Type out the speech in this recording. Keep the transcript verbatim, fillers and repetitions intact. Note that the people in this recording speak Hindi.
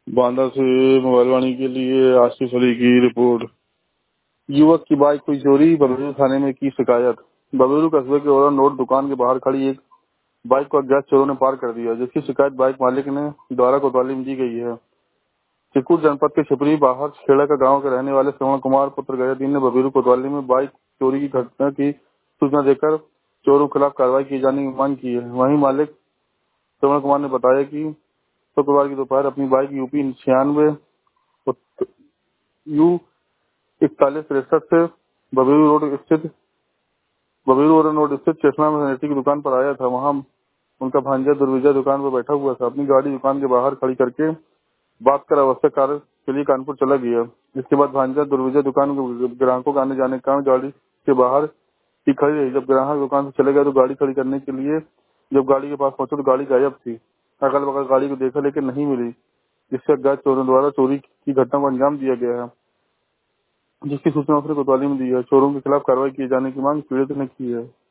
बांदा से मोबाइल वाणी के लिए आसिफ अली की रिपोर्ट। युवक की बाइक हुई चोरी, बबेरू थाने में की शिकायत। बबेरू कस्बे के ओरा नोट दुकान के बाहर खड़ी एक बाइक को अज्ञात चोरों ने पार कर दिया, जिसकी शिकायत बाइक मालिक ने द्वारा कोतवाली में दी गई है। चित्रकूट जनपद के छिपरी बाहर खेड़ा का गांव के रहने वाले श्रवण कुमार पुत्र गयादीन ने बबेरू कोतवाली में बाइक चोरी की घटना की सूचना देकर चोरों के खिलाफ कार्रवाई किए जाने की मांग की है। वहीं मालिक श्रवण कुमार ने बताया कि शुक्रवार की दोपहर अपनी बाइक यूपी छियानवे यू इकतालीस तिरसठ से बबेरू रोड स्थित बबेरू रोड स्थित चश्मा में सैनिटरी की दुकान पर आया था। वहां उनका भांजा दुर्विजय दुकान पर बैठा हुआ था। अपनी गाड़ी दुकान के बाहर खड़ी करके बात कर आवश्यक कार्य के लिए कानपुर चला गया। इसके बाद भांजा दुर्विजय दुकान के ग्राहकों का आने जाने के कारण गाड़ी के बाहर ही खड़ी रही। जब ग्राहक दुकान से चले गए तो गाड़ी खड़ी करने के लिए जब गाड़ी के पास पहुंचे तो गाड़ी गायब थी। अगल बगल गाड़ी को देखा लेकिन नहीं मिली, जिससे अज्ञात चोरों द्वारा चोरी की घटना को अंजाम दिया गया है, जिसकी सूचना उसने कोतवाली में दी है। चोरों के खिलाफ कार्रवाई किए जाने की मांग पीड़ित ने की है।